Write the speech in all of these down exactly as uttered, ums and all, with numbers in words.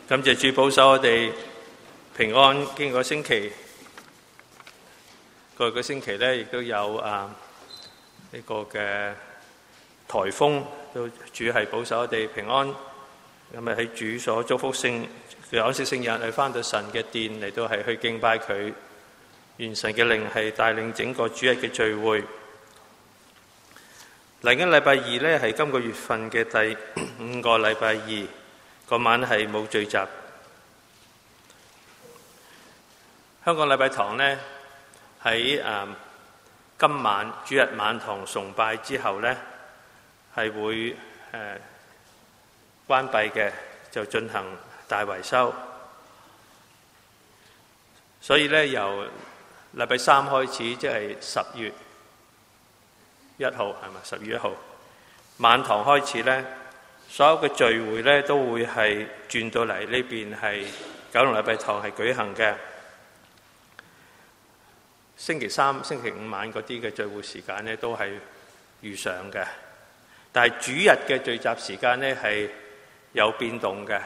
感謝主保守我哋平安，經過星期過去個星期咧，亦都有啊呢個嘅颱風，都主係保守我哋平安。咁啊喺主所祝福聖嘅安息聖日，係翻到神嘅殿嚟到係去敬拜佢，願神嘅靈係帶領整個主日嘅聚會。嚟緊禮拜二咧係今個月份嘅第五個禮拜二。嗰晚係冇聚集。香港禮拜堂呢，喺誒今晚主日晚堂崇拜之後呢，係會誒、呃、關閉嘅，就進行大維修。所以呢，由禮拜三開始，即係十月一號，係咪？十月一號晚堂開始呢。所有嘅聚會咧都會係轉到嚟呢邊，係九龍禮拜堂係舉行嘅。星期三、星期五晚嗰啲嘅聚會時間咧都係如常嘅，但係主日嘅聚集時間咧係有變動嘅。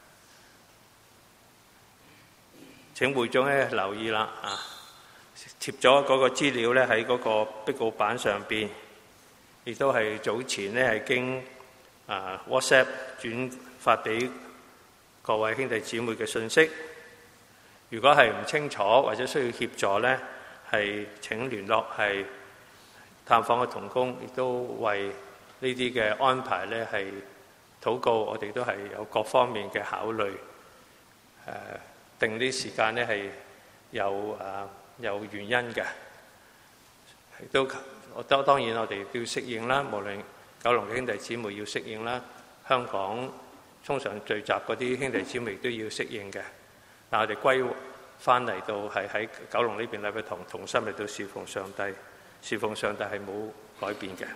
請會眾咧留意啦，啊，貼咗嗰個資料咧喺嗰個壁告板上邊，亦都係早前咧係經啊 WhatsApp 轉發俾各位兄弟姊妹嘅信息。如果係唔清楚或者需要協助呢，係請聯絡係探訪嘅同工，亦都為呢啲嘅安排呢係禱告。我哋都係有各方面嘅考慮，誒、啊、定啲時間呢係有啊有原因嘅，都我當當然我哋都要適應啦，無論九龍嘅兄弟姊妹要適應啦，香港通常聚集嗰啲兄弟姊妹都要適應嘅。但我哋歸翻嚟到係喺九龍呢邊禮拜堂同心嚟到侍奉上帝，侍奉上帝係冇改變嘅。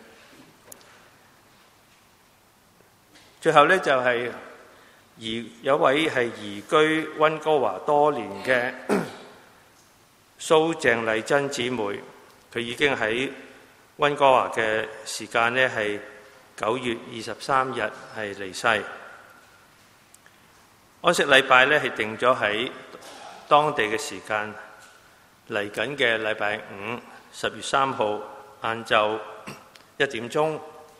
最後呢，就係、是、移有位係移居溫哥華多年嘅蘇鄭麗珍姊妹，佢已經喺溫哥華嘅時間呢係九月二十三日係離世。安息禮拜呢係定咗喺當地嘅時間，嚟緊嘅禮拜五十月三號晏晝一點鐘。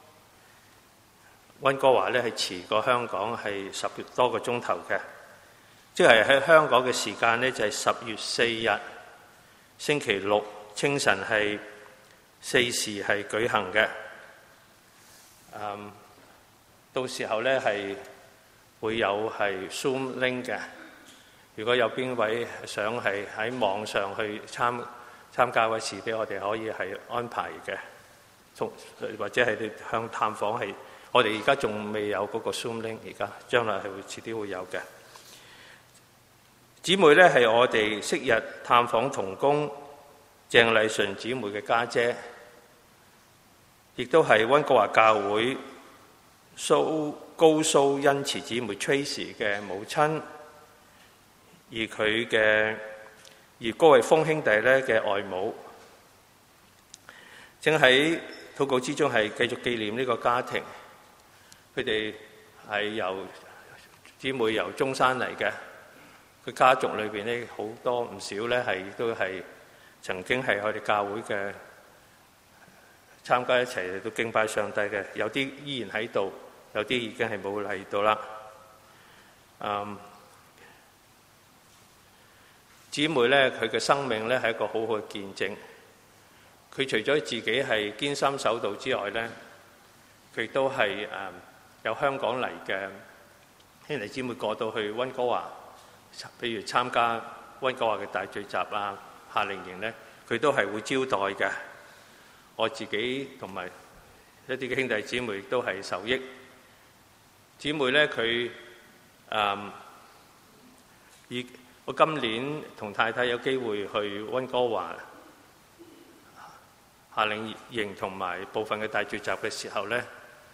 溫哥華呢係遲過香港係十多個鐘頭嘅，即係喺香港嘅時間呢就係十月四日星期六清晨係四時係舉行嘅。嗯，到時候呢係會有係 Zoom link 嘅。如果有邊位想係喺網上去參參加嘅時，俾我哋可以係安排嘅，同或者係向探訪係。我哋而家仲未有嗰個 Zoom link， 而家將來係會遲啲會有嘅。姊妹呢係我哋昔日探訪同工鄭麗純姊妹嘅家姐，亦都係溫哥華教會蘇高蘇恩慈姊妹 Tracy 嘅母親，而佢嘅而高慧峰兄弟咧嘅外母，正喺禱告之中係繼續紀念呢個家庭。佢哋係由姊妹由中山嚟嘅，佢家族裏邊咧好多唔少咧係都係曾經係我哋教會嘅參加一齊嚟到敬拜上帝嘅，有啲依然喺度，有啲已經係冇嚟到啦。嗯，姊妹咧佢嘅生命咧係一個好好嘅見證。佢除咗自己係堅心守道之外咧，佢都係誒。嗯有香港嚟嘅兄弟姊妹過到去溫哥華，譬如參加溫哥華嘅大聚集啊、夏令營呢，佢都係會招待嘅。我自己同埋一啲嘅兄弟姊妹都係受益。姊妹呢，佢誒，以我今年同太太有機會去溫哥華夏令營同埋部分嘅大聚集嘅時候呢。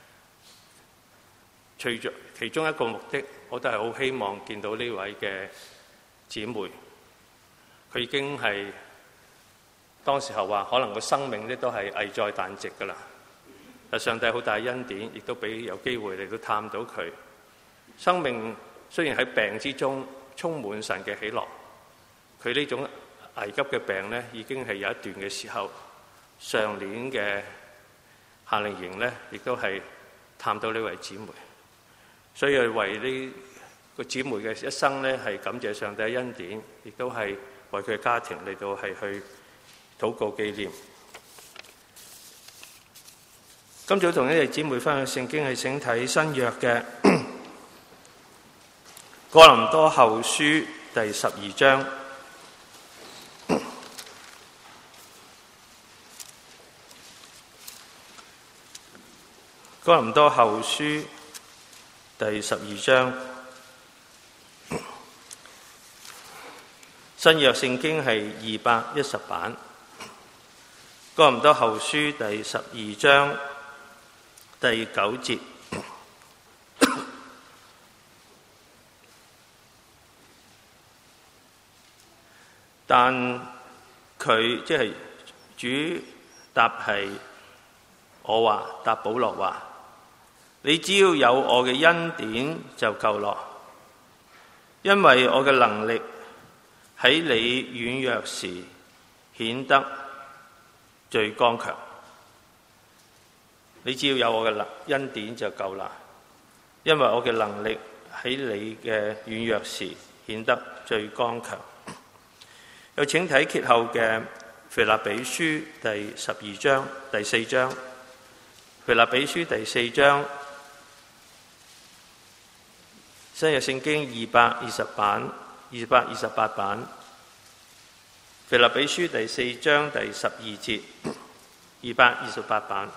除咗其中一個目的，我都係好希望見到呢位嘅姊妹。佢已經係當時候話，可能個生命咧都係危在旦夕㗎啦。但上帝好大恩典，亦都俾有機會嚟到探到佢。生命雖然喺病之中充滿神嘅喜樂，佢呢種危急嘅病呢，已經係有一段嘅時候。上年嘅夏令營呢，亦都係探到呢位姊妹，所以為呢個姊妹嘅一生呢，係感謝上帝嘅恩典，亦都係為佢嘅家庭嚟到係去禱告紀念。今早同呢位姊妹分享聖經係請睇新約嘅哥林多後書第十二章。哥林多後書第十二章，新約聖經係二百一十版。哥林多後書第十二章第九節，但佢即係主答係我話，答保羅話。你只要有我嘅恩典就夠咯，因為我嘅能力喺你軟弱時顯得最剛強。你只要有我嘅恩典就夠啦，因為我嘅能力喺你嘅軟弱時顯得最剛強。又請睇揭後嘅腓立比書第十二章第四章，腓立比書第四章。新約聖經二百二十版，二百二十八版，腓立比書第四章第十二節，二百二十八版。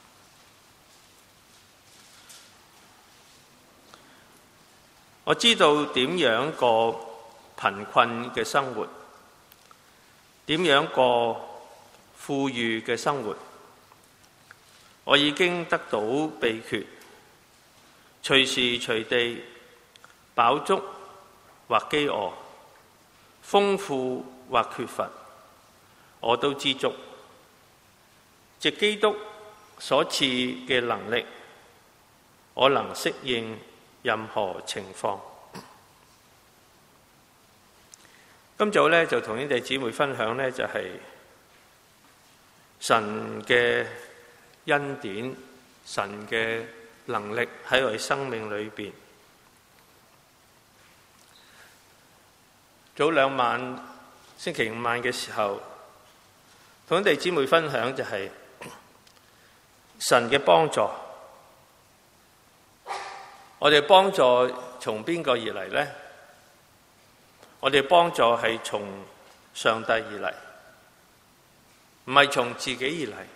我知道點樣過貧困嘅生活，點樣過富裕嘅生活。我已經得到秘訣，隨時隨地，飽足或飢餓，豐富或缺乏，我都知足。藉基督所賜嘅能力，我能適應任何情況。今早呢，就同呢啲姊妹分享呢，就係、是、神嘅恩典，神嘅能力喺我哋生命裏邊。早兩晚星期五晚嘅時候，同弟兄姊妹分享就係神嘅幫助。我哋幫助從邊個而嚟呢？我哋幫助係從上帝而嚟，唔係從自己而嚟，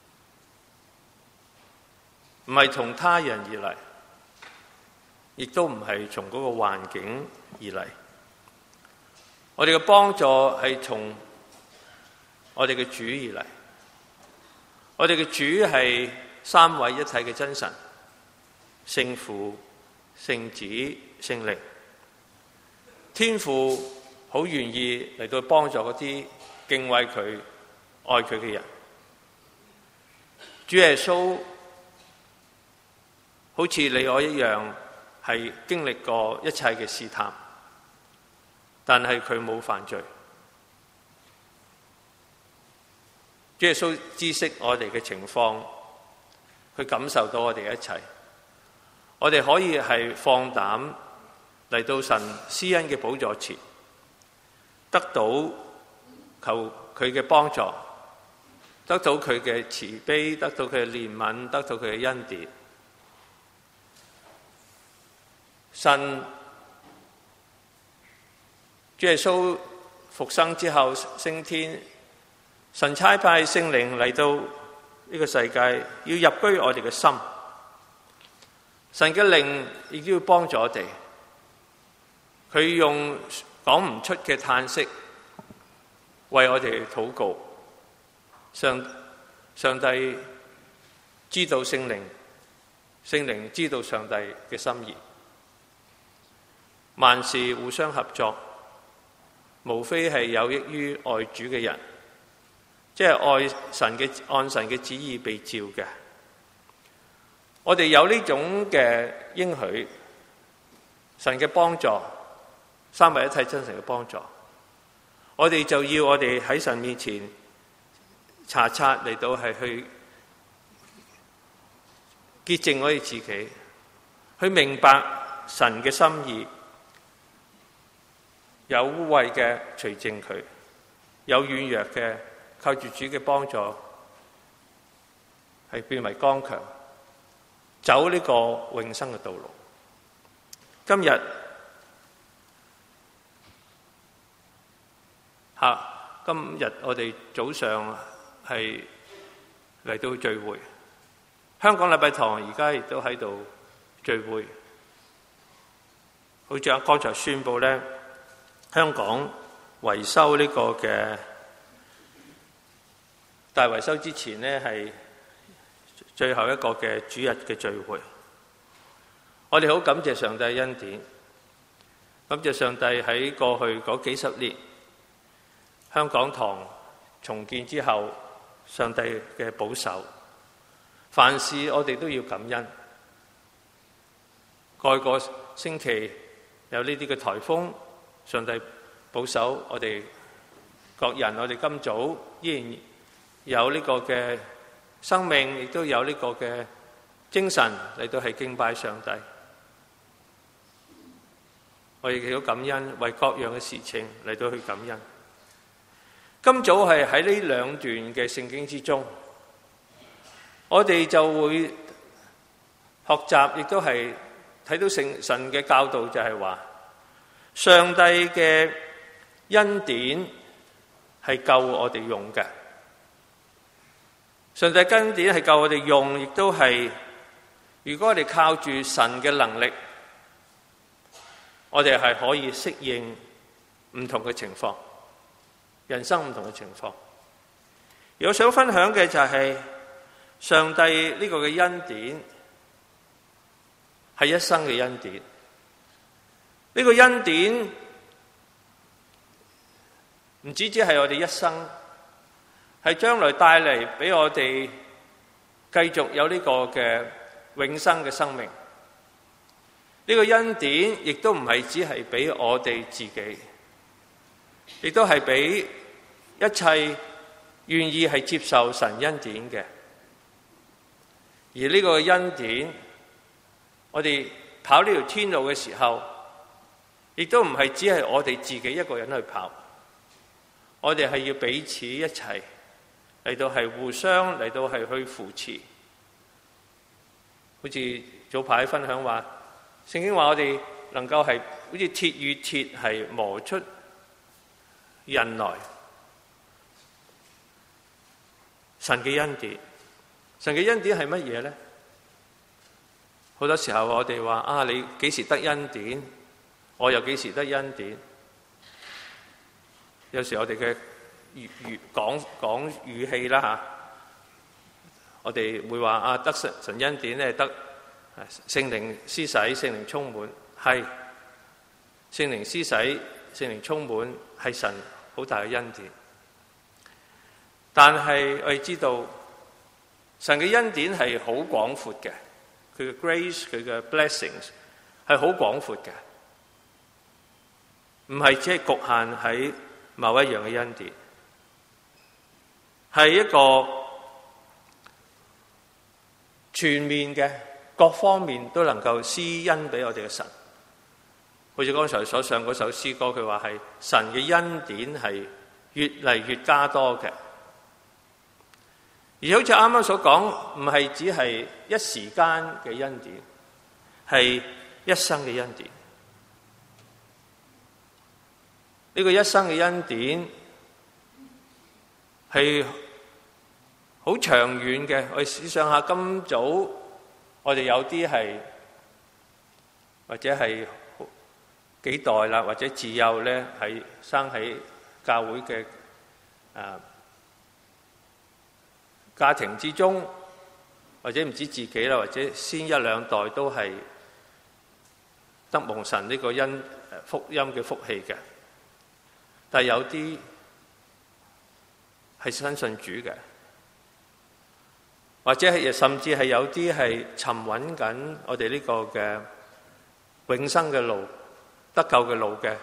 唔係從他人而嚟，亦都唔係從嗰個環境而嚟。我哋嘅幫助係從我哋嘅主而嚟。我哋嘅主係三位一體嘅真神，聖父、聖子、聖靈。天父好願意嚟到幫助嗰啲敬畏佢、愛佢嘅人。主耶穌好似你我一樣，係經歷過一切嘅試探。但係佢冇犯罪，主耶穌知悉我哋嘅情況，佢感受到我哋嘅一切，我哋可以係放膽嚟到神施恩嘅寶座前，得到求佢嘅幫助，得到佢嘅慈悲，得到佢嘅憐憫，得到佢嘅恩典。神主耶穌復生之後升天，神差派聖靈嚟到呢個世界，要入居我哋嘅心。神嘅靈亦都要幫助我哋，佢用講唔出嘅嘆息為我哋禱告。上上帝知道聖靈，聖靈知道上帝嘅心意，萬事互相合作，無非係有益於愛主嘅人，即係愛神嘅，按神嘅旨意被召嘅。我哋有呢種嘅應許， 神嘅幫助，三位一體真神嘅幫助，我哋就要我哋喺神面前查察嚟到係去潔淨我哋自己，去明白神嘅心意，有污穢嘅除淨佢，有軟弱嘅靠住主嘅幫助係變為剛強，走呢個永生嘅道路。今日吓，今日我哋早上係嚟到聚會，香港禮拜堂而家亦都喺度聚會。好似剛才宣布咧，香港維修呢個嘅大維修之前呢，係最後一個嘅主日嘅聚會。我哋好感謝上帝恩典，感謝上帝喺過去嗰幾十年香港堂重建之後，上帝嘅保守，凡事我哋都要感恩。個個星期有呢啲嘅颱風，上帝保守我哋各人，我哋今早依然有呢個嘅生命，亦都有呢個嘅精神嚟到係敬拜上帝。我亦都感恩，為各樣嘅事情嚟到去感恩。今早係喺呢兩段嘅聖經之中，我哋就會學習，亦都係睇到聖神嘅教導，就係話上帝嘅恩典係夠我哋用嘅。上帝恩典係夠我哋用，亦都係如果我哋靠住神嘅能力，我哋係可以適應唔同嘅情況，人生唔同嘅情況。而我想分享嘅就係上帝呢個嘅恩典係一生嘅恩典。呢個恩典唔止只係我哋一生，係將來帶嚟俾我哋繼續有呢個嘅永生嘅生命。呢個恩典亦都唔係只係俾我哋自己，亦都係俾一切願意係接受神恩典嘅。而呢個恩典，我哋跑呢條天路嘅時候，亦都唔係只係我哋自己一個人去跑，我哋係要彼此一齊嚟到係互相嚟到係去扶持。好似早排分享話，聖經話我哋能夠係好似鐵與鐵係磨出刃來。神嘅恩典，神嘅恩典係乜嘢咧？好多時候我哋話啊，你幾時得恩典？我又幾時得恩典？有時我哋嘅語語講講語氣啦吓，我哋會話啊，得神神恩典咧，得聖靈施洗、聖靈充滿，係聖靈施洗、聖靈充滿係神好大嘅恩典。但係我哋知道神嘅恩典係好廣闊嘅，佢嘅 grace 佢嘅 blessings 係好廣闊嘅，唔係只係局限喺某一樣嘅恩典，係一個全面嘅，各方面都能夠施恩俾我哋嘅神。好似剛才所唱嗰首詩歌，佢話係神嘅恩典係越嚟越加多嘅。而好似啱啱所講，唔係只係一時間嘅恩典，係一生嘅恩典。呢個一生嘅恩典係好長遠嘅。我哋試想下，今早我哋有啲係或者係幾代啦，或者自幼咧係生喺教會嘅啊家庭之中，或者唔知自己啦，或者先一兩代都係得蒙神呢個恩福音嘅福氣嘅。但係有啲係新信主嘅，或者係甚至係有啲係尋揾緊我哋呢個嘅永生嘅路、得救嘅路嘅。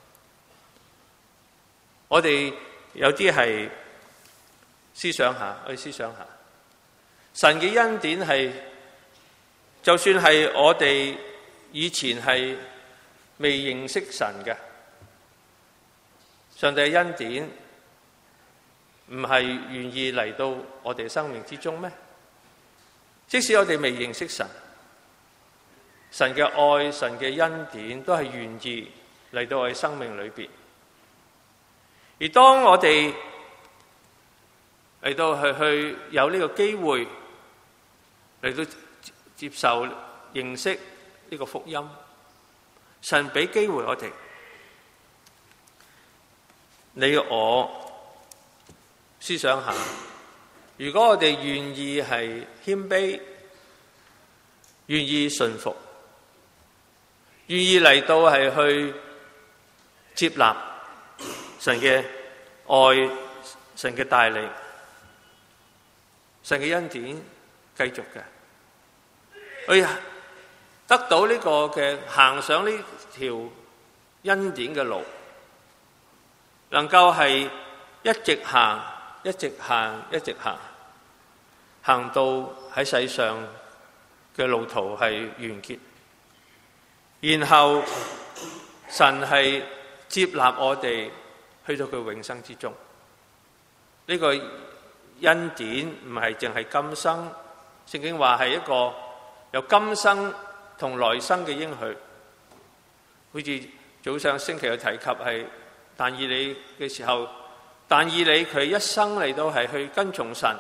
我哋有啲係思想下，我哋思想下，神嘅恩典係，就算係我哋以前係未認識神嘅，上帝嘅恩典唔係願意嚟到我哋生命之中咩？即使我哋未認識神，神嘅愛、神嘅恩典都係願意嚟到我哋生命裏邊。而當我哋嚟到去去有呢個機會嚟到接受認識呢個福音，神俾機會我哋，你我思想下，如果我哋願意係謙卑，願意順服，願意嚟到係去接納神嘅愛、神嘅帶領、神嘅恩典繼續嘅，哎呀，得到呢個嘅行上呢條恩典嘅路，能夠係一直行、一直行、一直行，行到喺世上嘅路途係完結，然後神係接納我哋去到佢永生之中。呢個恩典唔係淨係今生，聖經話係一個有今生同來生嘅應許。好似早上星期有提及係但以理嘅時候，但以理佢一生嚟到係去跟從神，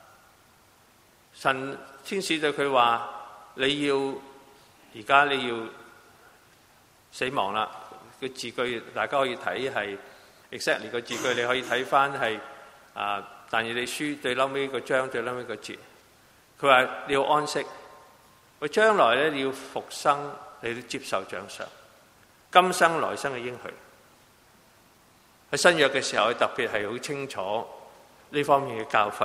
神天使對佢話：你要而家你要死亡啦。個字句大家可以睇係 exactly 個字句，你可以睇翻係啊但以理書最嬲尾個章最嬲尾個節，佢話你要安息，佢將來咧你要復生，你要接受獎賞，今生來生嘅應許。喺新約嘅時候，特別係好清楚呢方面嘅教訓。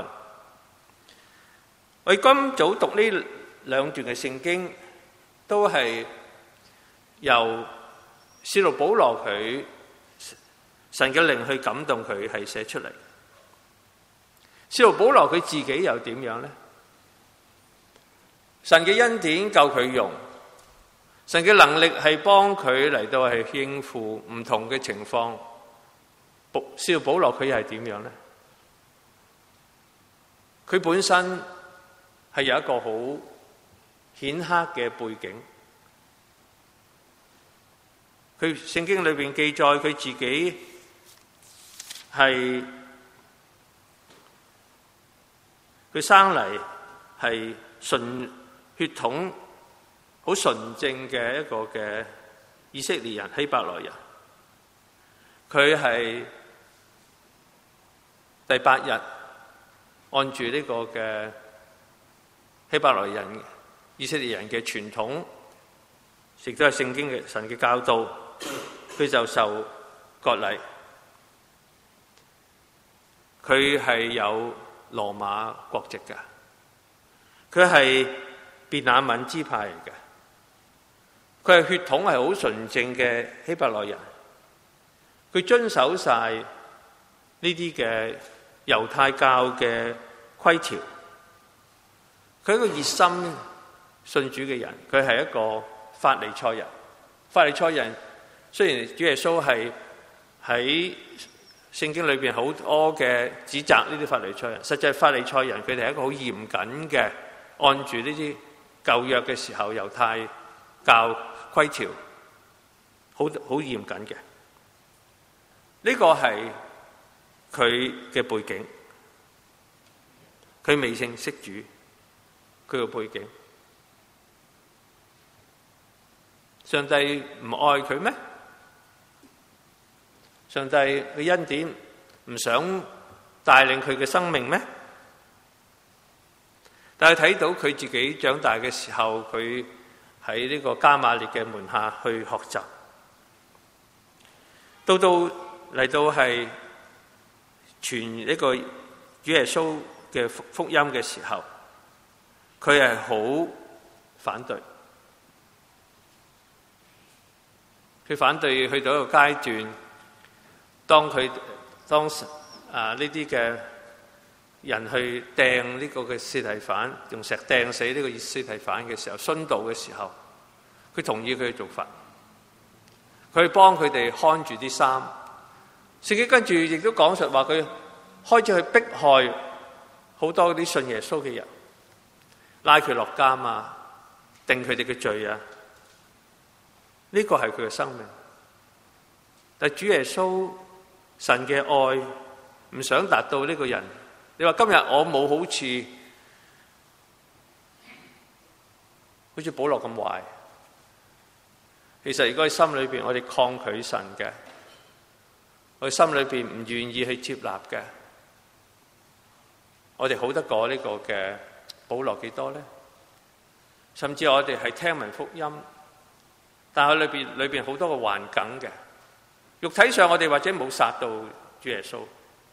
我今早讀呢兩段嘅聖經，都係由使徒保羅佢神嘅靈去感動佢係寫出嚟。使徒保羅佢自己又點樣呢？神嘅恩典夠佢用，神嘅能力係幫佢嚟到係應付唔同嘅情況。使徒保羅佢又係點樣呢？佢本身係有一個好顯赫嘅背景。佢聖經裏邊記載佢自己係佢生嚟係純血統好純正嘅一個嘅以色列人，希伯來人。佢係第八日按住呢個嘅希伯來人以色列人嘅傳統，亦都係聖經嘅神嘅教導，佢就受割禮。佢係有羅馬國籍嘅，佢係便雅憫支派嚟嘅，佢係血統係好純正嘅希伯來人，佢遵守晒呢啲嘅猶太教嘅規條，佢係一個熱心信主嘅人，佢係一個法利賽人。法利賽人雖然主耶穌係喺聖經裏邊好多嘅指責呢啲法利賽人，實際法利賽人佢哋係一個好嚴謹嘅，按住呢啲舊約嘅時候猶太教規條，好好嚴謹嘅。呢個係佢嘅背景，佢未認識主，佢嘅背景。上帝唔愛佢咩？上帝嘅恩典唔想帶領佢嘅生命咩？但係睇到佢自己長大嘅時候，佢喺呢個加瑪列嘅門下去學習，到到嚟到係傳呢個主耶穌嘅福音嘅時候，佢係好反對。 佢反對去到一個階段，當佢當時啊呢啲嘅人去掟呢個嘅司提反，用石掟死呢個司提反嘅時候，殉道嘅時候，佢同意佢嘅做法，佢幫佢哋看住啲衫。聖經跟住亦都講述話，佢開始去迫害好多啲信耶穌嘅人，拉佢落監啊，定佢哋嘅罪啊。呢個係佢嘅生命。但主耶穌神嘅愛唔想達到呢個人。你話今日我冇好似好似保羅咁壞，其實如果喺心裏邊我哋抗拒神嘅，我哋心裏邊唔願意去接納嘅，我哋好得過呢個嘅保羅幾多呢？甚至我哋係聽聞福音，但係裏邊裏邊好多個環境嘅，肉體上我哋或者冇殺到主耶穌，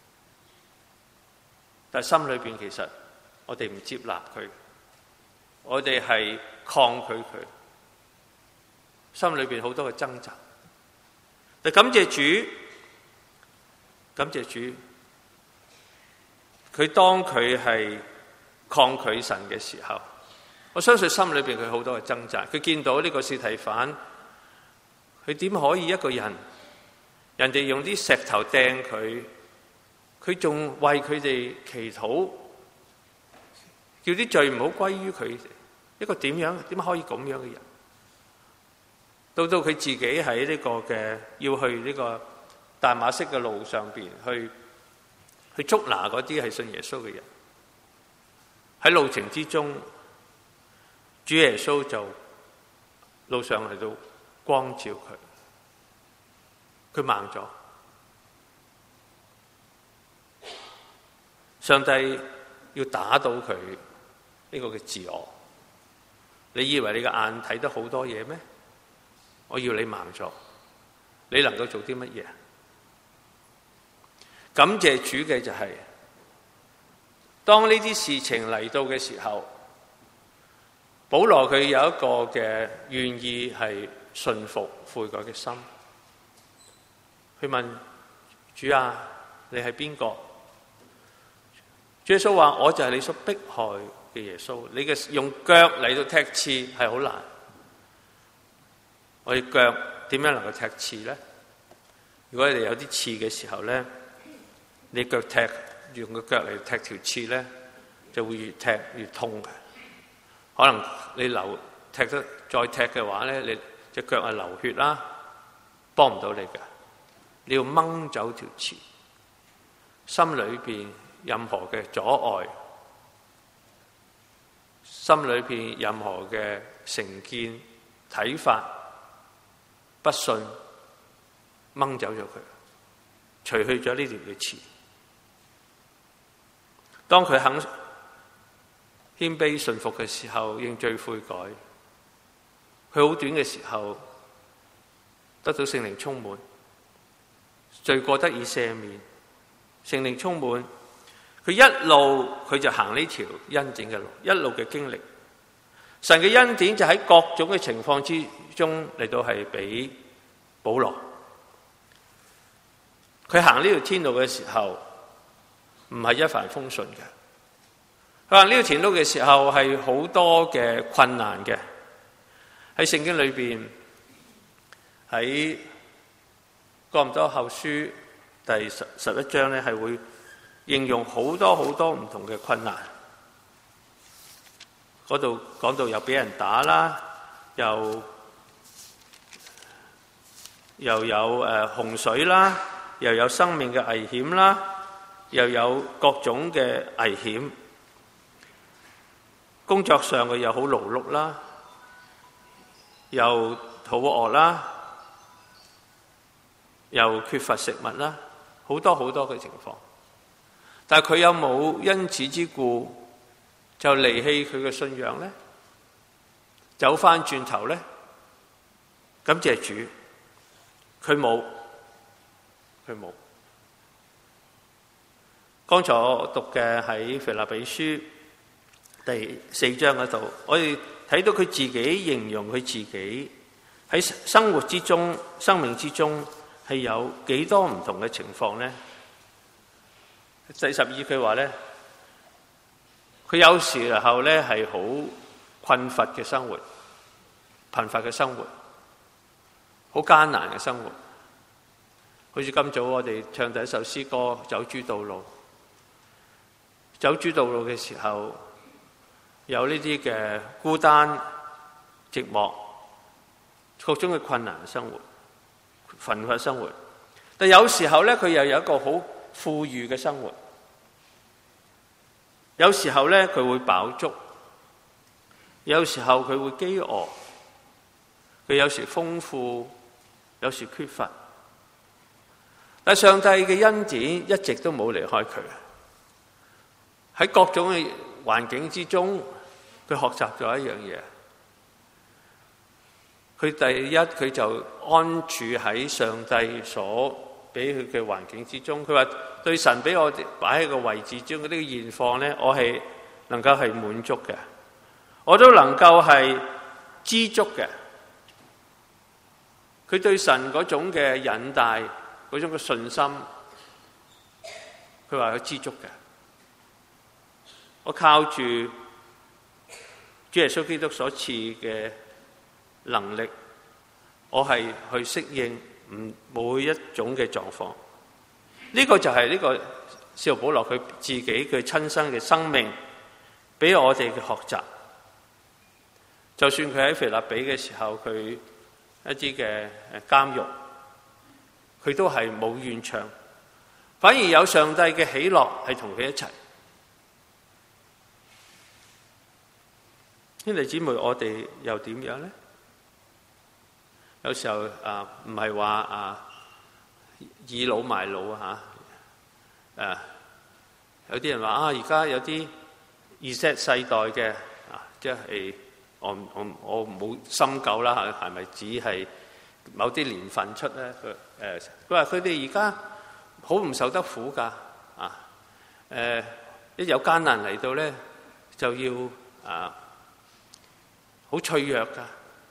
但係心裏邊其實我哋唔接納佢，我哋係抗拒佢，心裏邊好多嘅掙扎。但感謝主，感謝主，佢當佢係抗拒神嘅時候，我相信心裏邊佢好多嘅掙扎。佢見到呢個司提反，佢點可以一個人，人哋用啲石頭掟佢，佢仲為佢哋祈禱，叫啲罪唔好歸於佢。一個點樣點可以咁樣嘅人？到到佢自己喺呢個嘅要去呢個大馬色嘅路上邊去去捉拿嗰啲係信耶穌嘅人，喺路程之中，主耶穌就路上嚟到光照佢，佢盲咗。上帝要打倒佢呢個嘅自我。你以為你嘅眼睇得好多嘢咩？我要你盲咗，你能夠做啲乜嘢？感謝主嘅就係、是，當呢啲事情嚟到嘅時候，保羅佢有一個嘅願意係順服悔改嘅心。佢問主啊，你係邊個？主耶穌話：我就係你所迫害嘅耶穌。你嘅用腳嚟到踢刺係好難，我哋腳點樣能夠踢刺咧？如果你哋有啲刺嘅時候咧，你腳踢用個腳嚟踢條刺咧，就會越踢越痛嘅。可能你流踢得再踢嘅話咧，你隻腳係流血啦，幫唔到你嘅。你要掹走條刺，心裏邊任何嘅阻礙，心裏邊任何嘅成見、睇法、不信，掹走咗佢，除去咗呢條嘅刺。當佢肯謙卑順服嘅時候，認罪悔改，佢好短嘅時候得到聖靈充滿，罪過得以赦免，聖靈充滿。佢一路佢就行呢條恩典嘅路，一路嘅經歷。神嘅恩典就喺各種嘅情況之中嚟到係俾保羅。佢行呢條天路嘅時候，唔係一帆風順嘅。佢行呢條前路嘅時候係好多嘅困難嘅。喺聖經裏邊，喺哥林多後書第十十一章咧，係會應用好多好多唔同嘅困難。嗰度講到又俾人打啦，又又有誒、呃、洪水啦，又有生命嘅危險啦，又有各種嘅危險。工作上嘅又好勞碌啦，又肚餓啦，又缺乏食物啦，好多好多嘅情況。但係佢有冇因此之故就離棄佢嘅信仰呢？走翻轉頭呢？感謝主，佢冇，佢冇。剛才我讀嘅喺腓立比書第四章嗰度，我哋睇到佢自己形容佢自己喺生活之中、生命之中係有幾多唔同嘅情況呢？第十二句話咧，佢有時候咧係好困乏嘅生活，貧乏嘅生活，好艱難嘅生活。好似今早我哋唱第一首詩歌《走諸道路》，走諸道路嘅時候，有呢啲嘅孤單、寂寞、各種嘅困難嘅生活、貧乏生活。但有時候咧，佢又有一個好富裕嘅生活。有時候咧，佢會飽足；有時候佢會飢餓。佢有時豐富，有時缺乏。但上帝嘅恩典一直都冇離開佢。喺各種嘅環境之中，佢學習咗一樣嘢。佢第一，佢就安處喺上帝所俾佢嘅環境之中。佢話對神俾我哋擺喺個位置中呢個現況咧，我係能夠係滿足嘅，我都能夠係知足嘅。佢對神嗰種嘅忍耐，嗰種嘅信心，佢話佢知足嘅。我靠住主耶穌基督所賜嘅能力，我係去適應唔每一種嘅狀況。呢個就係呢個使徒保羅佢自己佢親身嘅生命，俾我哋嘅學習。就算佢喺腓立比嘅時候，佢一啲嘅監獄，佢都係冇怨唱，反而有上帝嘅喜樂係同佢一齊。兄弟姊妹，我哋又點樣呢？有時候啊，唔係話啊倚老賣老啊嚇，誒有啲人話啊，而家有啲 Z 世代嘅啊，即係我我我冇深究啦嚇，係咪只係某啲年份出咧？佢誒佢話佢哋而家好唔受得苦㗎啊！誒一有艱難嚟到咧，就要啊好脆弱㗎。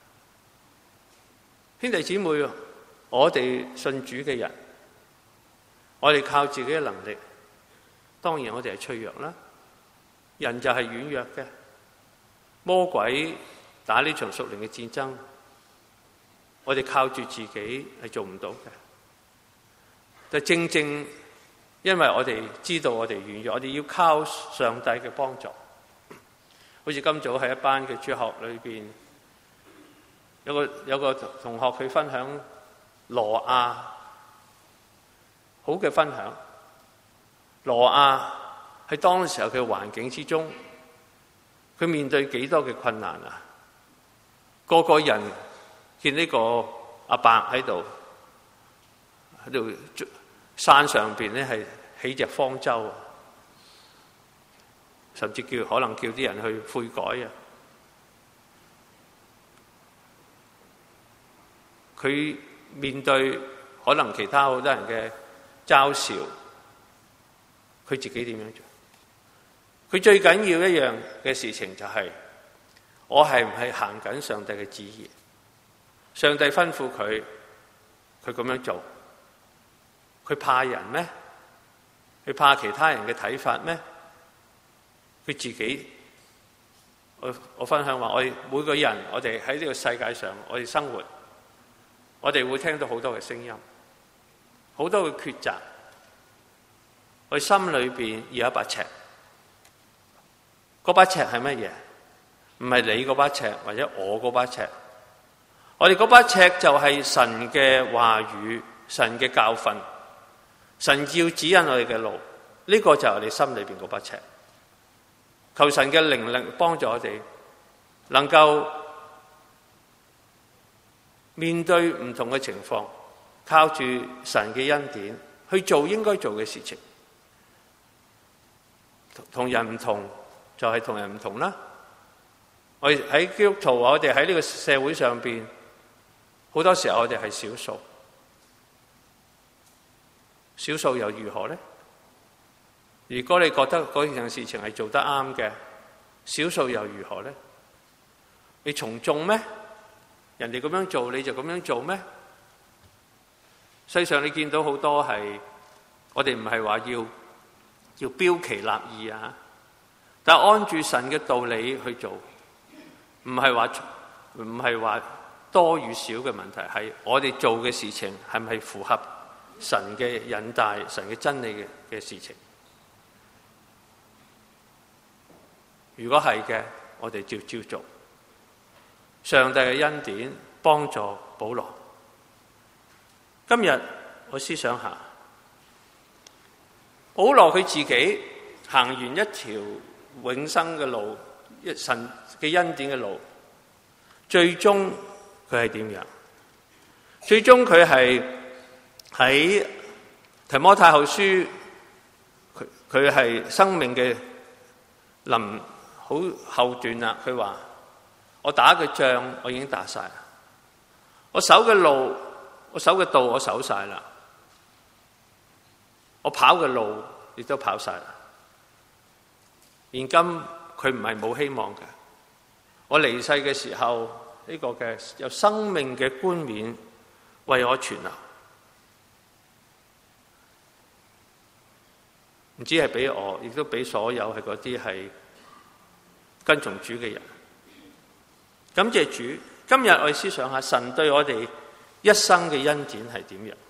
兄弟姊妹，我哋信主嘅人，我哋靠自己嘅能力，當然我哋係脆弱啦。人就係軟弱嘅，魔鬼打呢場屬靈嘅戰爭，我哋靠住自己係做唔到嘅。但正正因為我哋知道我哋軟弱，我哋要靠上帝嘅幫助。好似今早喺一班嘅主學裏邊，有個有個同學佢分享挪亞好嘅分享。挪亞喺當時候嘅環境之中，佢面對幾多嘅困難啊！個個人見呢個阿伯喺度喺度山上邊咧係起隻方舟，甚至叫可能叫啲人去悔改啊！佢面對可能其他好多人嘅嘲笑，佢自己點樣做？佢最緊要一樣嘅事情就係、是，我係唔係行緊上帝嘅旨意？上帝吩咐佢，佢咁樣做，佢怕人咩？佢怕其他人嘅睇法咩？佢自己，我我分享話，我哋每個人，我哋喺呢個世界上，我哋生活，我哋會聽到好多嘅聲音，好多嘅抉擇。我哋心裏邊有一把尺，嗰把尺係乜嘢？唔係你嗰把尺，或者我嗰把尺。我哋嗰把尺就係神嘅話語，神嘅教訓，神要指引我哋嘅路。呢個就係我哋心裏邊嗰把尺。求神嘅靈力幫助我哋，能夠面對唔同嘅情況，靠住神嘅恩典去做應該做嘅事情。同人唔同就係同人唔同啦。我哋喺基督徒，我哋喺呢個社會上邊，好多時候我哋係少數，少數又如何呢？如果你覺得嗰件事情係做得啱嘅，少數又如何呢？你從眾咩？ 人哋咁樣做你就咁樣做咩？世上你見到好多係，我哋唔係話要要標奇立異啊，但係按住神嘅道理去做，唔係話唔係話多與少嘅問題，係我哋做嘅事情係咪符合神嘅引帶、神嘅真理嘅嘅事情？如果係嘅，我哋照照做。上帝嘅恩典幫助保羅。今日我思想下，保羅佢自己行完一條永生嘅路，一神嘅恩典嘅路，最終佢係點樣？最終佢係喺提摩太後書，佢佢係生命嘅臨好後段啦。佢話：我打嘅仗我已經打晒啦，我守嘅路，我守嘅道我守晒啦，我跑嘅路亦都跑晒啦。現今佢唔係冇希望嘅。我離世嘅時候，呢個嘅有生命嘅冠冕為我存留，唔止係俾我，亦都俾所有係嗰啲係跟從主嘅人。感謝主，今日我哋思想下神對我哋一生嘅恩典係點樣？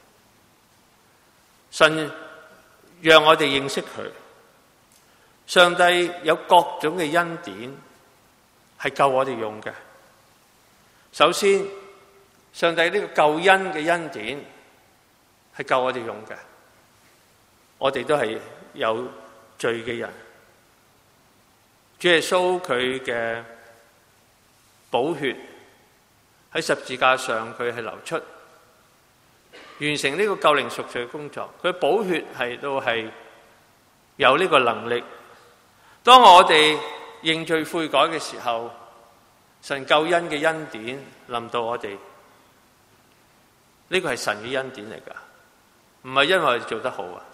神讓我哋認識佢，上帝有各種嘅恩典係夠我哋用嘅。首先，上帝呢個救恩嘅恩典係夠我哋用嘅。我哋都係有罪嘅人，主耶穌佢嘅寶血喺十字架上，佢係流出，完成呢個救靈贖罪嘅工作。佢寶血係都係有呢個能力。當我哋認罪悔改嘅時候，神救恩嘅恩典臨到我哋，呢個係神嘅恩典嚟㗎，唔係因為我哋做得好啊，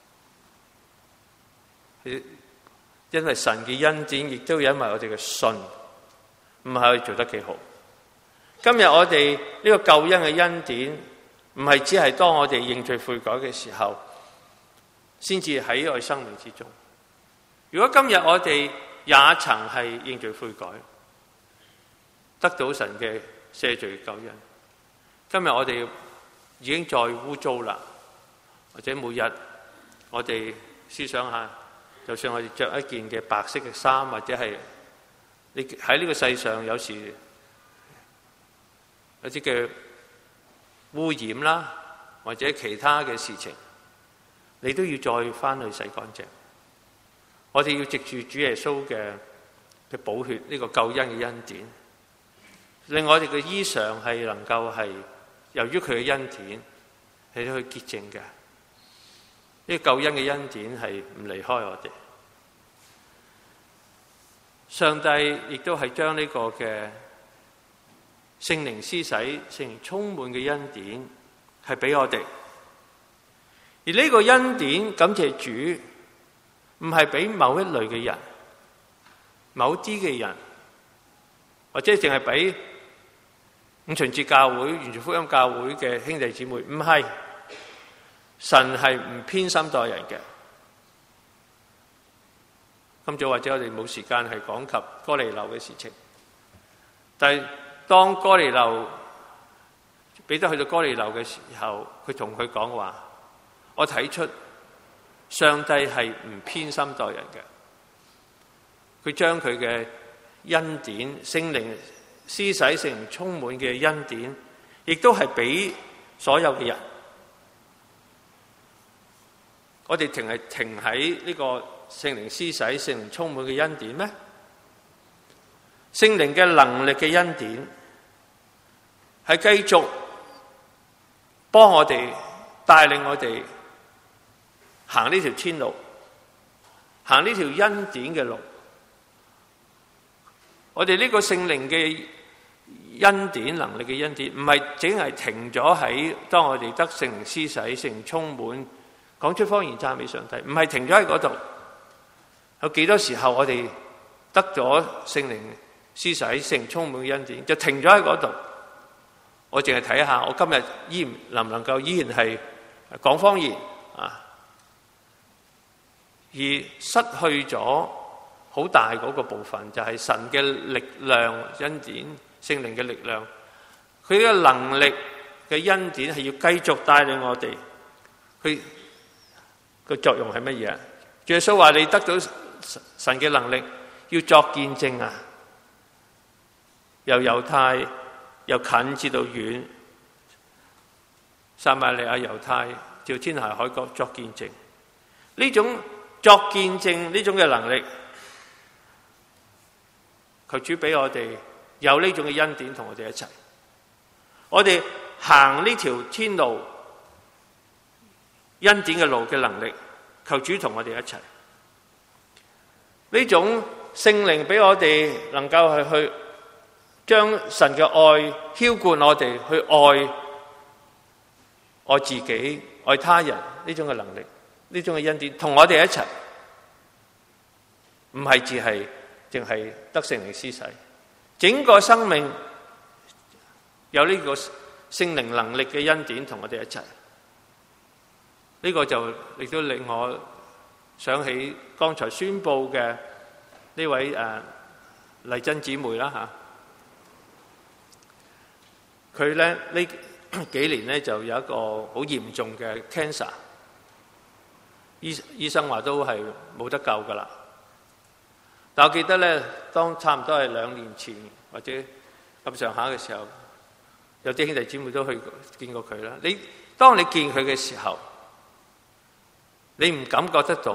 因為神嘅恩典亦都因為我哋嘅信。唔係可以做得幾好。今日我哋呢個救恩嘅恩典，唔係只係當我哋認罪悔改嘅時候，先至喺我哋生命之中。如果今日我哋也曾係認罪悔改，得到神嘅赦罪救恩，今日我哋已經再污糟啦，或者每日我哋思想下，就算我哋着一件嘅白色嘅衫，或者係你喺呢個世上有時有啲嘅污染啦，或者其他嘅事情，你都要再翻去洗乾淨。我哋要藉住主耶穌嘅嘅寶血，呢個救恩嘅恩典，令我哋嘅衣裳係能夠係由於佢嘅恩典係去潔淨嘅。呢個救恩嘅恩典係唔離開我哋。上帝亦都係將呢個嘅聖靈施洗、聖靈充滿嘅恩典係俾我哋，而呢個恩典感謝主，唔係俾某一類嘅人、某啲嘅人，或者淨係俾五旬節教會、完全福音教會嘅兄弟姊妹，唔係，神係唔偏心待人嘅。今早或者我哋冇時間係講及哥尼流嘅事情，但係當哥尼流彼得去到哥尼流嘅時候，佢同佢講話：我睇出上帝係唔偏心待人嘅，佢將佢嘅恩典、聖靈施洗、聖靈充滿嘅恩典，亦都係俾所有嘅人。我哋停係停喺呢個聖靈施洗、聖靈充滿嘅恩典咩？聖靈嘅能力嘅恩典係繼續幫我哋帶領我哋行呢條天路，行呢條恩典嘅路。我哋呢個聖靈嘅恩典、能力嘅恩典，唔係淨係停咗喺當我哋得聖靈施洗、聖靈充滿，講出方言讚美上帝，唔係停咗喺嗰度。有幾多時候我哋得咗聖靈施洗、聖靈充滿嘅恩典，就停咗喺嗰度， 我淨係睇下，我今日依然能唔能夠依然係講方言啊？而失去咗好大嗰個部分，就係神嘅力量、恩典、聖靈嘅力量，佢嘅能力嘅恩典係要繼續帶領我哋。佢個作用係乜嘢啊？耶穌話：你得到神嘅能力，要作見證啊！由猶太由近至到遠，撒瑪利亞、猶太照天涯海角作見證。呢種作見證呢種嘅能力，求主俾我哋有呢種嘅恩典同我哋一齊。我哋行呢條天路恩典嘅路嘅能力，求主同我哋一齊。呢種聖靈俾我哋能夠係去將神嘅愛澆灌我哋，去愛愛自己、愛他人，呢種嘅能力，呢種嘅恩典同我哋一齊，唔係只係淨係得聖靈施洗，整個生命有呢個聖靈能力嘅恩典同我哋一齊。呢個就亦都令我想起剛才宣布嘅呢位誒麗珍姊妹啦嚇，佢咧呢幾年咧就有一個好嚴重嘅 cancer， 醫醫生話都係冇得救噶啦。但我記得咧，當差唔多係兩年前或者咁上下嘅時候，有啲兄弟姊妹都去見過佢啦。你當你見佢嘅時候，你唔感覺得到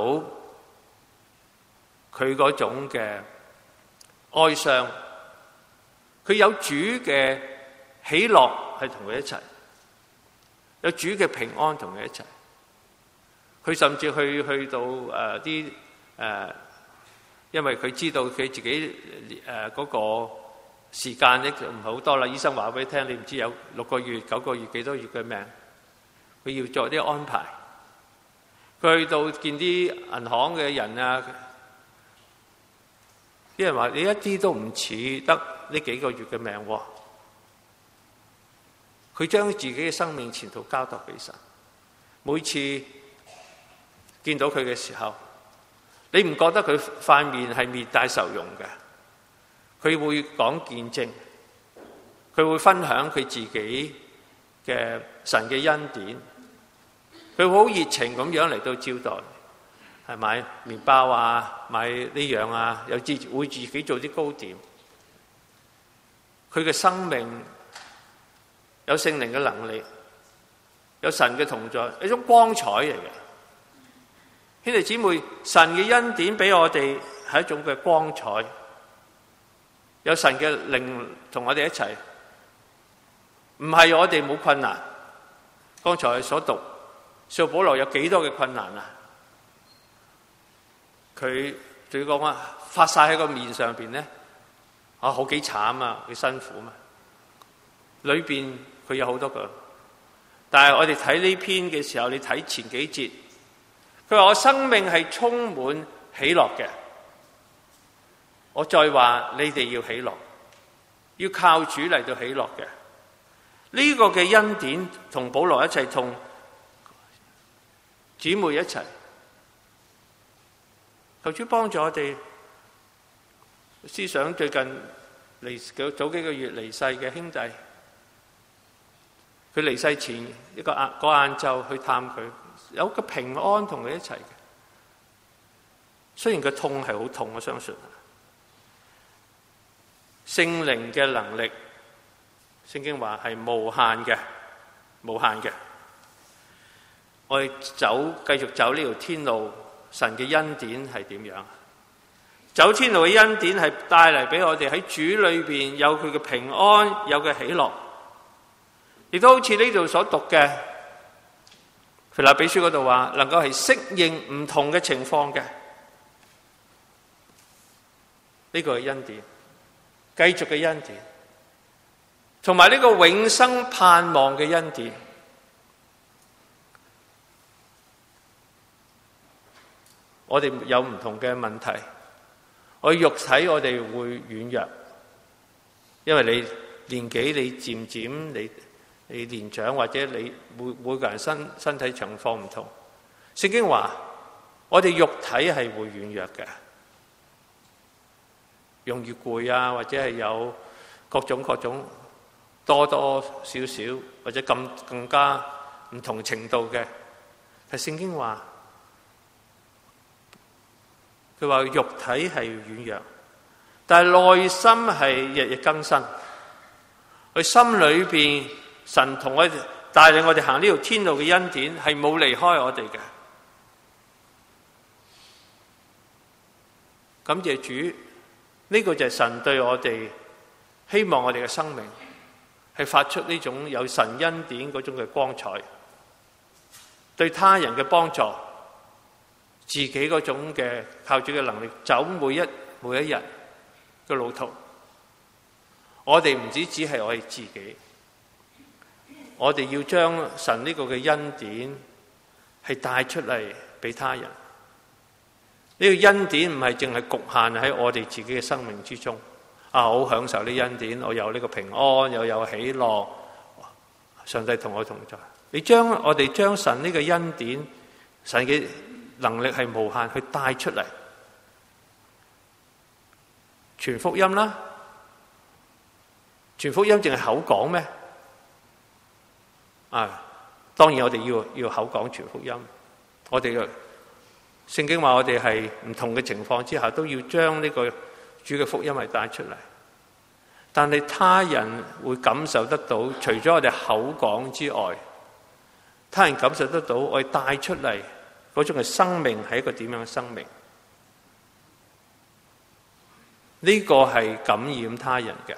佢嗰種嘅哀傷，佢有主嘅喜樂係同佢一齊，有主嘅平安同佢一齊。佢甚至去去到誒啲誒，因為佢知道佢自己誒嗰個時間咧唔係好多啦。醫生話俾你聽，你唔知有六個月、九個月、幾多月嘅命，佢要做啲安排。佢去到見啲銀行嘅人啊，啲人話你一啲都唔似得呢幾個月嘅命喎。佢將自己嘅生命前途交託俾神。每次見到佢嘅時候，你唔覺得佢塊面係面帶愁容嘅？佢會講見證，佢會分享佢自己嘅神嘅恩典。佢好熱情咁樣嚟到招待，係買麵包啊，買呢樣啊，有自會自己做啲糕點。佢嘅生命有聖靈嘅能力，有神嘅同在，一種光彩嚟嘅。兄弟姊妹，神嘅恩典俾我哋係一種嘅光彩，有神嘅靈同我哋一齊，唔係我哋冇困難。剛才所讀掃保羅有幾多嘅困難啊？佢仲要講話發晒喺個面上邊咧，啊好幾慘啊，幾辛苦嘛。裏邊佢有好多個，但係我哋睇呢篇嘅時候，你睇前幾節，佢話我生命係充滿喜樂嘅。我再話你哋要喜樂，要靠主嚟到喜樂嘅。呢個嘅恩典同保羅一齊，同姊妹一齊，求主幫助我哋思想最近離早幾個月離世嘅兄弟，佢離世前一個晏個晏晝去探佢，有個平安同佢一齊嘅。雖然個痛係好痛，我相信聖靈嘅能力，聖經話係無限嘅，無限嘅。我哋走，繼續走呢條天路，神嘅恩典係點樣？走天路嘅恩典係帶嚟俾我哋喺主裏邊有佢嘅平安，有嘅喜樂，亦都好似呢度所讀嘅腓立比書嗰度話，能夠係適應唔同嘅情況嘅，呢個係恩典，繼續嘅恩典，同埋呢個永生盼望嘅恩典。我哋有唔同嘅問題，我肉體我哋會軟弱，因為你年紀你漸漸你你年長，或者你每每個人身身體情況唔同。聖經話我哋肉體係會軟弱嘅，容易攰啊，或者係有各種各種多多少少或者更更加唔同程度嘅。係聖經話，佢話肉體係軟弱，但係內心係日日更新。佢心裏邊神同我哋帶領我哋行呢條天路嘅恩典係冇離開我哋嘅。感謝主，呢個就係神對我哋希望我哋嘅生命係發出呢種有神恩典嗰種嘅光彩，對他人嘅幫助，自己嗰種嘅靠主嘅能力走每一每一日嘅路途。我哋唔止只係我哋自己，我哋要將神呢個嘅恩典係帶出嚟俾他人。呢個恩典唔係淨係局限喺我哋自己嘅生命之中。啊，好享受呢恩典，我有呢個平安，又有喜樂，上帝同我同在。你將我哋將神呢個恩典，神嘅能力係無限去帶出嚟，傳福音啦。傳福音淨係口講咩？啊，當然我哋要要口講傳福音。我哋嘅聖經話我哋係唔同嘅情況之下，都要將呢個主嘅福音係帶出嚟。但係他人會感受得到，除咗我哋口講之外，他人感受得到我哋帶出嚟嗰種嘅生命係一個點樣嘅生命？呢個係感染他人嘅。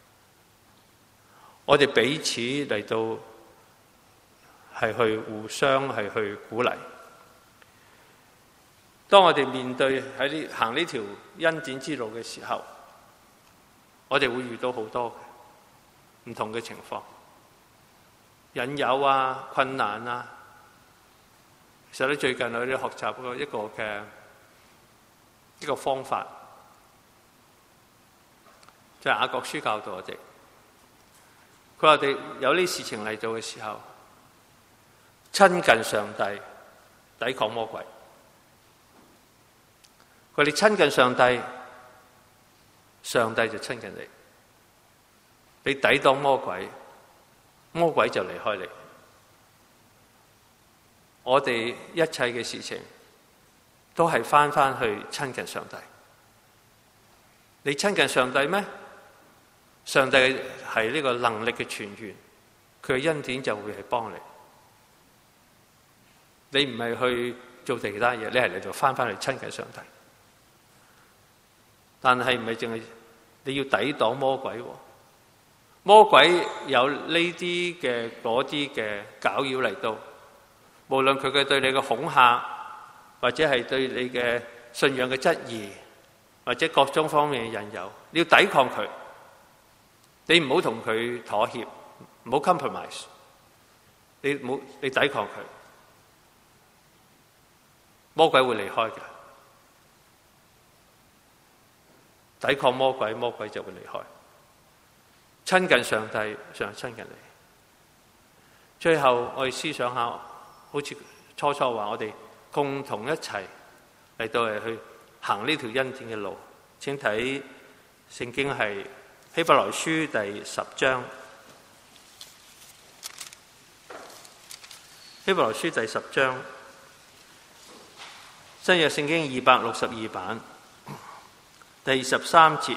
我哋彼此嚟到係去互相係去鼓勵。當我哋面對喺呢行呢條恩典之路嘅時候，我哋會遇到好多唔同嘅情況，引誘啊、困難啊。其實咧，最近我哋學習過一個嘅一個方法，就係雅各書教導我哋。佢話我哋有呢事情嚟做嘅時候，親近上帝，抵抗魔鬼。佢哋親近上帝，上帝就親近你。你抵擋魔鬼，魔鬼就離開你。我哋一切嘅事情都係返返去親近上帝。你親近上帝咩？上帝係呢個能力嘅泉源，佢嘅恩典就會係幫你。你唔係去做其他嘢，你係嚟到返返去親近上帝。但係唔係淨係你要抵擋魔鬼喎？魔鬼有呢啲嘅嗰啲嘅攪擾嚟到，無論佢嘅對你嘅恐嚇，或者係對你嘅信仰嘅質疑，或者各種方面嘅引誘，你要抵抗佢。你唔好同佢妥協，唔好 compromise。你唔好你抵抗佢，魔鬼會離開嘅。抵抗魔鬼，魔鬼就會離開。親近上帝，上帝親近你。最後我哋思想下，好似初初話我哋共同一齊嚟到嚟去行呢條恩典嘅路。請睇聖經係希伯來書第十章。希伯來書第十章，新約聖經二百六十二版，第二十三節，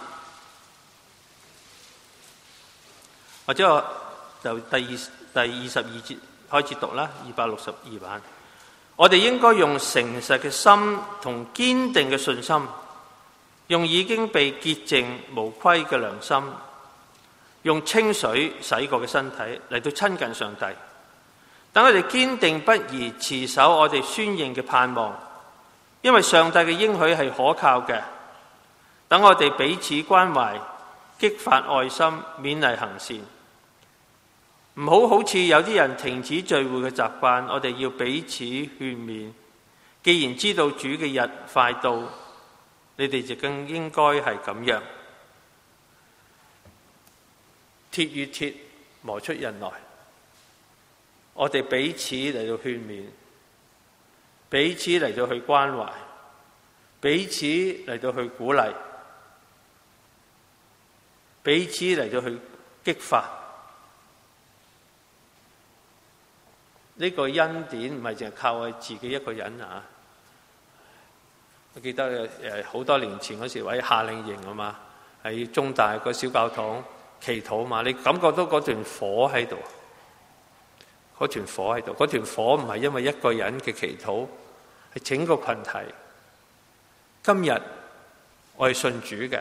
或者我就第二第二十二節開始讀啦。二百六十二版，我哋應該用誠實嘅心同堅定嘅信心，用已經被潔淨無虧嘅良心，用清水洗過嘅身體嚟到親近上帝。等我哋堅定不移持守我哋宣認嘅盼望，因為上帝嘅應許係可靠嘅。等我哋彼此關懷，激發愛心，勉勵行善。唔好好似有啲人停止聚會嘅習慣，我哋要彼此勸勉。既然知道主嘅日快到，你哋就更應該係咁樣。 鐵與鐵磨出刃來。我哋彼此嚟到勸勉，彼此嚟到去關懷，彼此嚟到去鼓勵，彼此嚟到去激發。呢個恩典唔係淨係靠我自己一個人啊！我記得誒好多年前嗰時喺夏令營啊嘛，喺中大個小教堂祈禱嘛，你感覺到嗰團火喺度，嗰團火喺度，嗰團火唔係因為一個人嘅祈禱，係整個群體。今日我係信主嘅，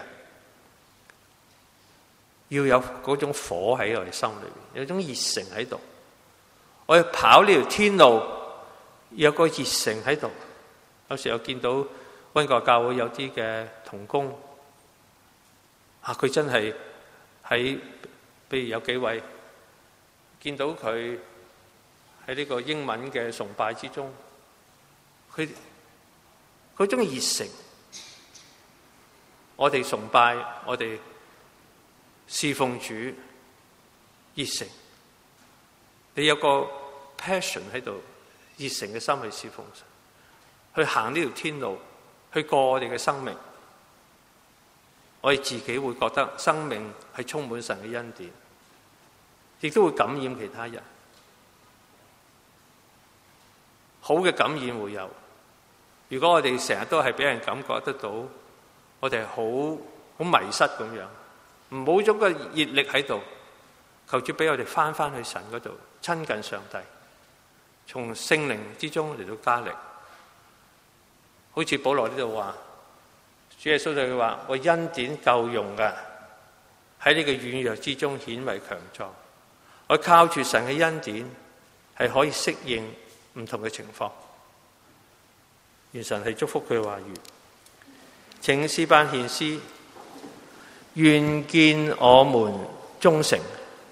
要有嗰種火喺我哋心裏邊，有種熱誠喺度。我要跑呢條天路，有個熱誠喺度。有時候見到溫哥教會有啲嘅同工，啊，佢真係喺，譬如有幾位見到佢喺呢個英文嘅崇拜之中，佢嗰種熱誠，我哋崇拜，我哋侍奉主，熱誠。你有個 passion 喺度，熱誠嘅心去侍奉神，去行呢條天路，去過我哋嘅生命。我哋自己會覺得生命係充滿神嘅恩典，亦都會感染其他人。好嘅感染會有。如果我哋成日都係俾人感覺得到，我哋係好好迷失咁樣，唔冇咗個熱力喺度。求主俾我哋翻翻去神嗰度，親近上帝，從聖靈之中嚟到加力。好似保羅呢度話，主耶穌對佢話：我恩典夠用噶，喺呢個軟弱之中顯為強壯。我靠住神嘅恩典，係可以適應唔同嘅情況。願神係祝福佢嘅話語。請詩班獻詩，願見我們忠誠。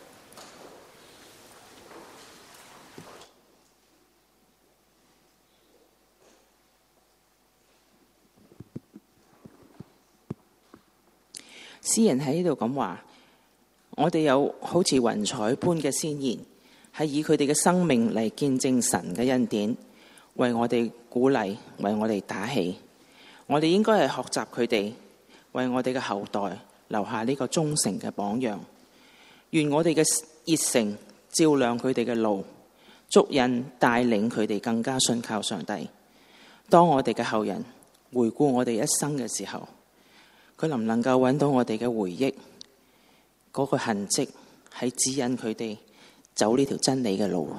詩人喺呢度咁話：我哋有好似雲彩般嘅先賢，係以佢哋嘅生命嚟見證神嘅恩典，為我哋鼓勵，為我哋打氣。我哋應該係學習佢哋，為我哋嘅後代留下呢個忠誠嘅榜樣。願我哋嘅熱誠照亮佢哋嘅路，足印帶領佢哋更加信靠上帝。當我哋嘅後人回顧我哋一生嘅時候，佢能唔能夠揾到我哋嘅回憶，嗰個痕跡係指引佢哋走呢條真理嘅路。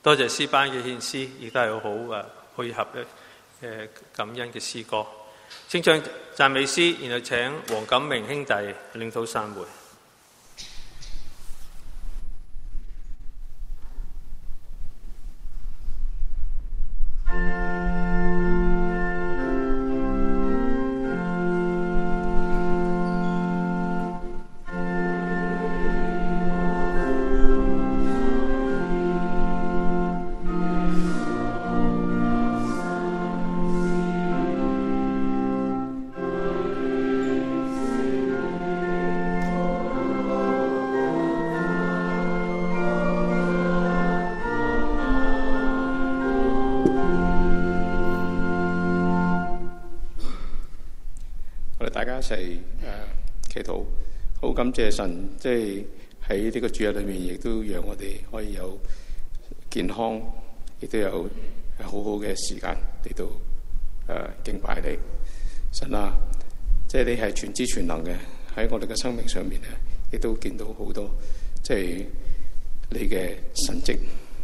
多謝詩班嘅獻詩，亦都係好誒配合嘅誒感恩嘅詩歌。請唱讚美詩，然後請黃錦明兄弟領禱散會。 大家一齊誒祈禱，好感謝神，即係喺呢個主日裏面，亦都讓我哋可以有健康，亦都有好好嘅時間嚟到誒敬拜你。神啊，即係你係全知全能嘅，喺我哋嘅生命上面咧，亦都見到好多即係你嘅神蹟。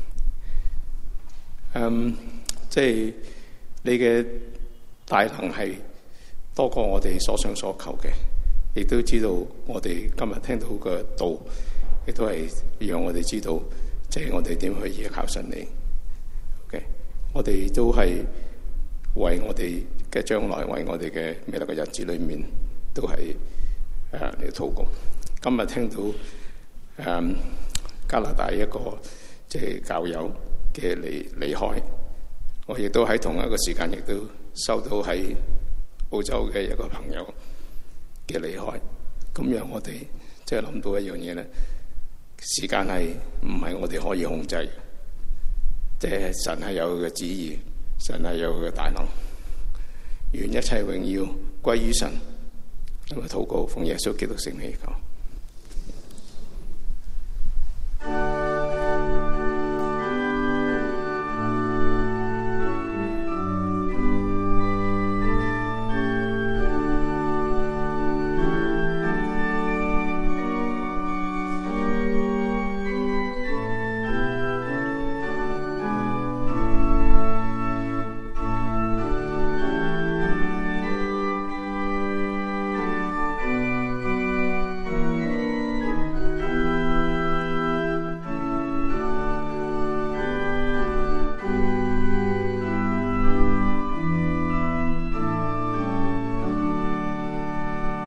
嗯，即係你嘅大能係多過我哋所想所求嘅，亦都知道我哋今日聽到嘅道，亦都係讓我哋知道，即係我哋點去依靠神你。OK， 我哋都係為我哋嘅將來，為我哋嘅未來嘅日子裏面，都係誒嚟禱告。今日聽到誒、呃、加拿大一個即係教友嘅離離開，我亦都喺同一個時間，亦都收到喺澳洲嘅一個朋友嘅離開，咁讓我哋即係諗到一樣嘢咧，時間係唔係我哋可以控制，即係神係有佢嘅旨意，神係有佢嘅大能，願一切榮耀歸於神。咁啊，禱告奉耶穌基督聖名求。